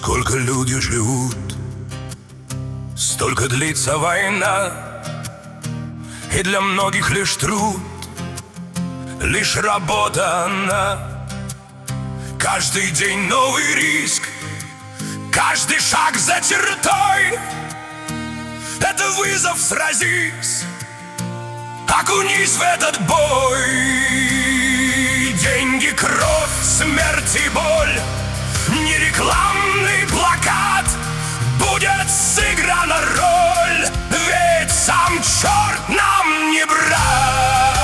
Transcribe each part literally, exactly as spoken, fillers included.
Сколько люди живут, столько длится война, и для многих лишь труд, лишь работа она. Каждый день новый риск, каждый шаг за чертой — это вызов, сразись, окунись в этот бой. Деньги, кровь, смерть и боль, не рекламный плакат, будет сыграна роль, ведь сам черт нам не брат.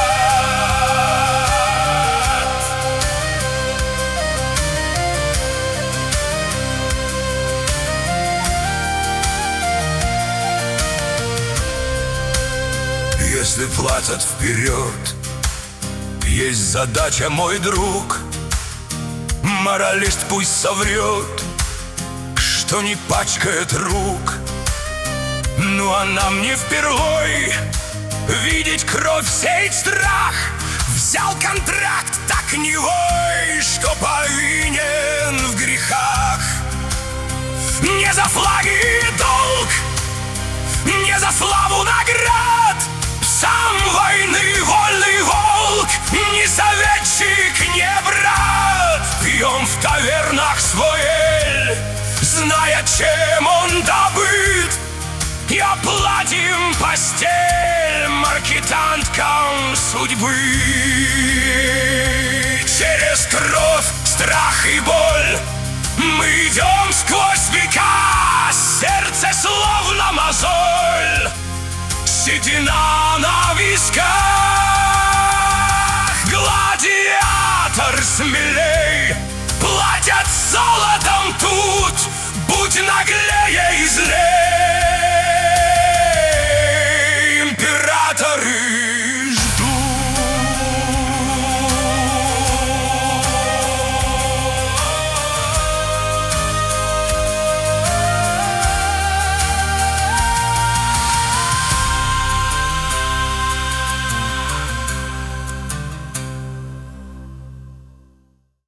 Если платят вперед, есть задача, мой друг. Моралист пусть соврет, что не пачкает рук. Ну а нам не впервой видеть кровь, сеять страх. Взял контракт, так не вой, что повинен в грехах. Не за флаги и долг, не за славу наград. Сам войны вольный волк, не советчик, не брат. Пьем в тавернах свой эль, зная, чем он добыт, и оплатим постель маркетанткам судьбы. Через кровь, страх и боль мы идем сквозь века, сердце словно мозоль, седина на висках. Гладиатор смелее